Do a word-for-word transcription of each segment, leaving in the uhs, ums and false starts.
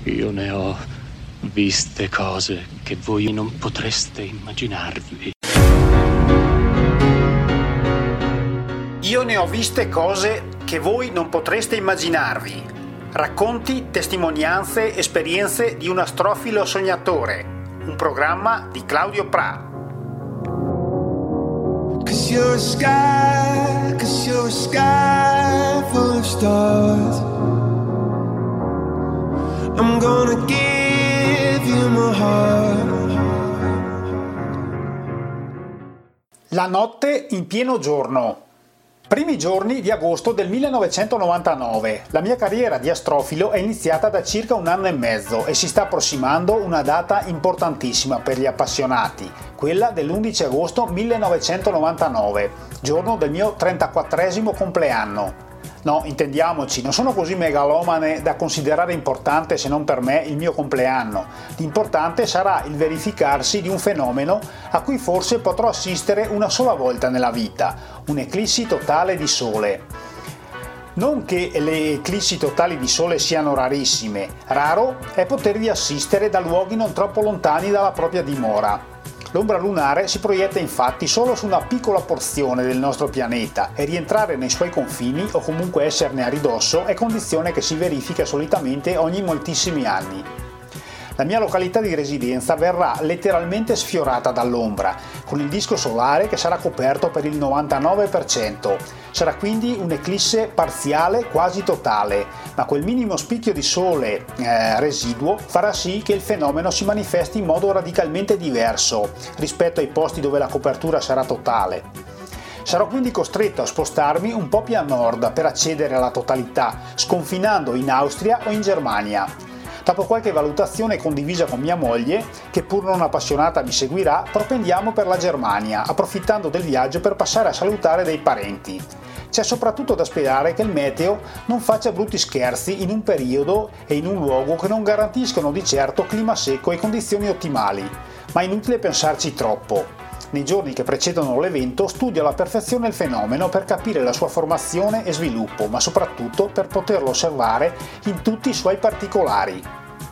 Io ne ho viste cose che voi non potreste immaginarvi. Io ne ho viste cose che voi non potreste immaginarvi. Racconti, testimonianze, esperienze di un astrofilo sognatore. Un programma di Claudio Pra. Cause you're a sky, cause you're a sky full of stars. I'm gonna give you my heart. La notte in pieno giorno. Primi giorni di agosto del millenovecentonovantanove. La mia carriera di astrofilo è iniziata da circa un anno e mezzo e si sta approssimando una data importantissima per gli appassionati, quella dell'undici agosto millenovecentonovantanove, giorno del mio trentaquattresimo compleanno. No, intendiamoci, non sono così megalomane da considerare importante, se non per me, il mio compleanno. L'importante sarà il verificarsi di un fenomeno a cui forse potrò assistere una sola volta nella vita, un'eclissi totale di Sole. Non che le eclissi totali di Sole siano rarissime, raro è potervi assistere da luoghi non troppo lontani dalla propria dimora. L'ombra lunare si proietta infatti solo su una piccola porzione del nostro pianeta e rientrare nei suoi confini o comunque esserne a ridosso è condizione che si verifica solitamente ogni moltissimi anni. La mia località di residenza verrà letteralmente sfiorata dall'ombra, con il disco solare che sarà coperto per il novantanove per cento. Sarà quindi un'eclisse parziale quasi totale, ma quel minimo spicchio di sole eh, residuo farà sì che il fenomeno si manifesti in modo radicalmente diverso rispetto ai posti dove la copertura sarà totale. Sarò quindi costretto a spostarmi un po' più a nord per accedere alla totalità, sconfinando in Austria o in Germania. Dopo qualche valutazione condivisa con mia moglie, che pur non appassionata mi seguirà, propendiamo per la Germania, approfittando del viaggio per passare a salutare dei parenti. C'è soprattutto da sperare che il meteo non faccia brutti scherzi in un periodo e in un luogo che non garantiscono di certo clima secco e condizioni ottimali, ma è inutile pensarci troppo. Nei giorni che precedono l'evento studio alla perfezione il fenomeno per capire la sua formazione e sviluppo, ma soprattutto per poterlo osservare in tutti i suoi particolari.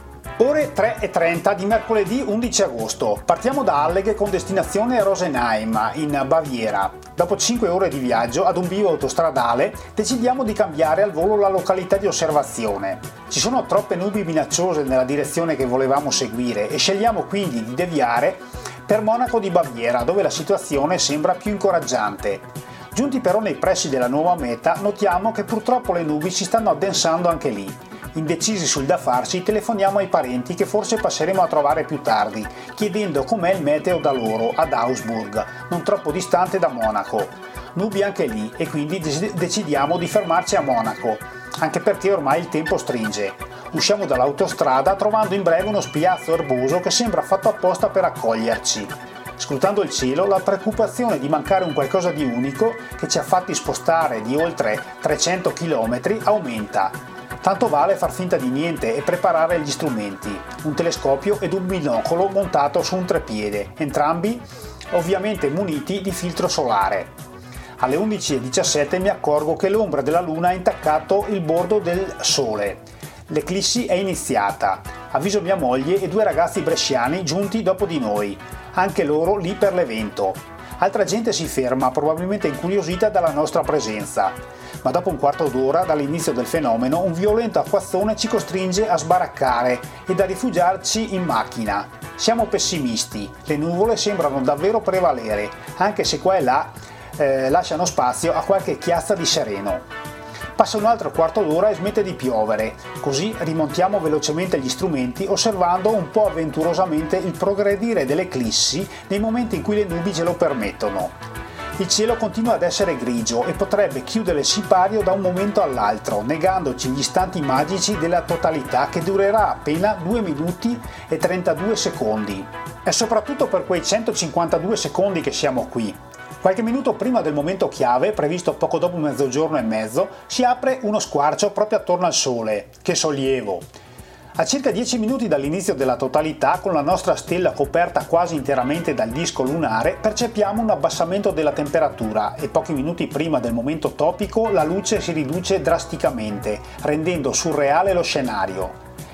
Ore tre e trenta di mercoledì undici agosto. Partiamo da Alleghe con destinazione Rosenheim, in Baviera. Dopo cinque ore di viaggio ad un bivio autostradale decidiamo di cambiare al volo la località di osservazione. Ci sono troppe nubi minacciose nella direzione che volevamo seguire e scegliamo quindi di deviare per Monaco di Baviera, dove la situazione sembra più incoraggiante. Giunti però nei pressi della nuova meta, notiamo che purtroppo le nubi si stanno addensando anche lì. Indecisi sul da farsi, telefoniamo ai parenti che forse passeremo a trovare più tardi, chiedendo com'è il meteo da loro ad Augsburg, non troppo distante da Monaco. Nubi anche lì e quindi decidiamo di fermarci a Monaco, anche perché ormai il tempo stringe. Usciamo dall'autostrada trovando in breve uno spiazzo erboso che sembra fatto apposta per accoglierci. Scrutando il cielo, la preoccupazione di mancare un qualcosa di unico che ci ha fatti spostare di oltre trecento chilometri aumenta. Tanto vale far finta di niente e preparare gli strumenti, un telescopio ed un binocolo montato su un trepiede, entrambi ovviamente muniti di filtro solare. Alle undici e diciassette mi accorgo che l'ombra della luna ha intaccato il bordo del sole. L'eclissi è iniziata. Avviso mia moglie e due ragazzi bresciani giunti dopo di noi, anche loro lì per l'evento. Altra gente si ferma, probabilmente incuriosita dalla nostra presenza. Ma dopo un quarto d'ora dall'inizio del fenomeno un violento acquazzone ci costringe a sbaraccare ed a rifugiarci in macchina. Siamo pessimisti, le nuvole sembrano davvero prevalere, anche se qua e là eh, lasciano spazio a qualche chiazza di sereno. Passa un altro quarto d'ora e smette di piovere, così rimontiamo velocemente gli strumenti osservando un po' avventurosamente il progredire dell'eclissi nei momenti in cui le nubi ce lo permettono. Il cielo continua ad essere grigio e potrebbe chiudere il sipario da un momento all'altro, negandoci gli istanti magici della totalità che durerà appena due minuti e trentadue secondi. È soprattutto per quei centocinquantadue secondi che siamo qui. Qualche minuto prima del momento chiave, previsto poco dopo mezzogiorno e mezzo, si apre uno squarcio proprio attorno al Sole. Che sollievo! A circa dieci minuti dall'inizio della totalità, con la nostra stella coperta quasi interamente dal disco lunare, percepiamo un abbassamento della temperatura e pochi minuti prima del momento topico la luce si riduce drasticamente, rendendo surreale lo scenario.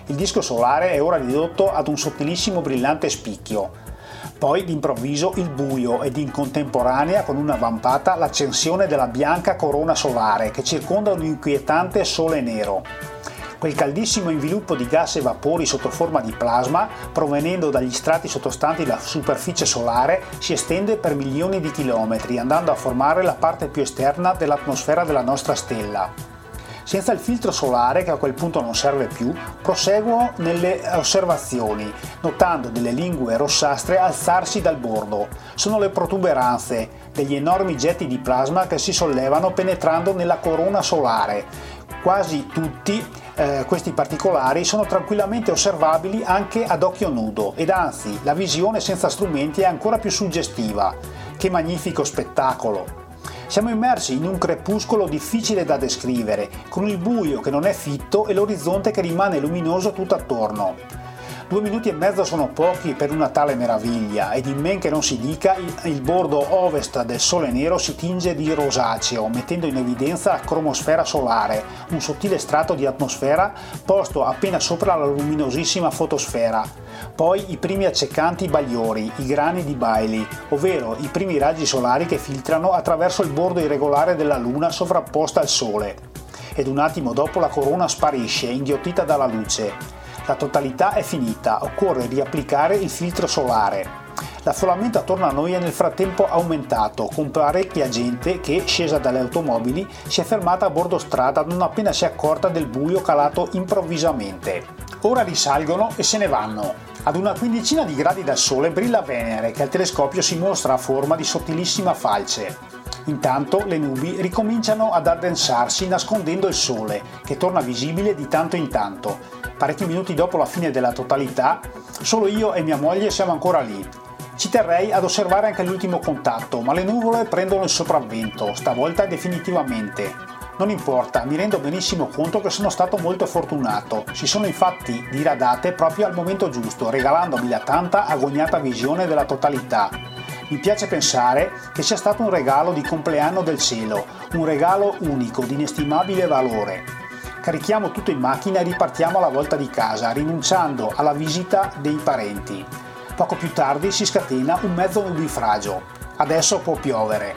Il disco solare è ora ridotto ad un sottilissimo brillante spicchio. Poi d'improvviso il buio ed in contemporanea con una vampata l'accensione della bianca corona solare che circonda un inquietante sole nero. Quel caldissimo inviluppo di gas e vapori sotto forma di plasma, provenendo dagli strati sottostanti la superficie solare, si estende per milioni di chilometri, andando a formare la parte più esterna dell'atmosfera della nostra stella. Senza il filtro solare, che a quel punto non serve più, proseguo nelle osservazioni, notando delle lingue rossastre alzarsi dal bordo. Sono le protuberanze, degli enormi getti di plasma che si sollevano penetrando nella corona solare. Quasi tutti eh, questi particolari sono tranquillamente osservabili anche ad occhio nudo, ed anzi la visione senza strumenti è ancora più suggestiva. Che magnifico spettacolo! Siamo immersi in un crepuscolo difficile da descrivere, con il buio che non è fitto e l'orizzonte che rimane luminoso tutto attorno. Due minuti e mezzo sono pochi per una tale meraviglia, ed in men che non si dica, il, il bordo ovest del sole nero si tinge di rosaceo, mettendo in evidenza la cromosfera solare, un sottile strato di atmosfera posto appena sopra la luminosissima fotosfera. Poi i primi accecanti bagliori, i grani di Bailey, ovvero i primi raggi solari che filtrano attraverso il bordo irregolare della Luna sovrapposta al Sole. Ed un attimo dopo la corona sparisce, inghiottita dalla luce. La totalità è finita, occorre riapplicare il filtro solare. L'affollamento attorno a noi è nel frattempo aumentato, con parecchia gente che, scesa dalle automobili, si è fermata a bordo strada non appena si è accorta del buio calato improvvisamente. Ora risalgono e se ne vanno. Ad una quindicina di gradi dal Sole brilla Venere, che al telescopio si mostra a forma di sottilissima falce. Intanto le nubi ricominciano ad addensarsi nascondendo il Sole, che torna visibile di tanto in tanto. Parecchi minuti dopo la fine della totalità, solo io e mia moglie siamo ancora lì. Ci terrei ad osservare anche l'ultimo contatto, ma le nuvole prendono il sopravvento, stavolta definitivamente. Non importa, mi rendo benissimo conto che sono stato molto fortunato. Si sono infatti diradate proprio al momento giusto, regalandomi la tanta agognata visione della totalità. Mi piace pensare che sia stato un regalo di compleanno del cielo, un regalo unico, di inestimabile valore. Carichiamo tutto in macchina e ripartiamo alla volta di casa, rinunciando alla visita dei parenti. Poco più tardi si scatena un mezzo nubifragio. Adesso può piovere.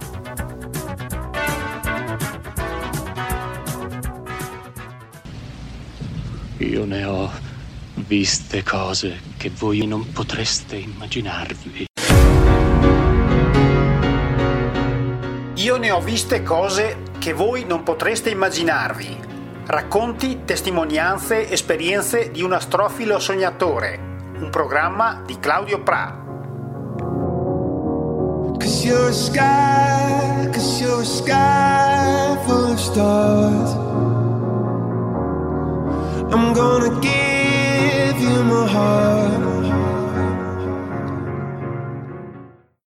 Io ne ho viste cose che voi non potreste immaginarvi. Io ne ho viste cose che voi non potreste immaginarvi. Racconti, testimonianze, esperienze di un astrofilo sognatore. Un programma di Claudio Pra. Cause you're a sky, cause you're a sky full of stars. I'm gonna give you my heart.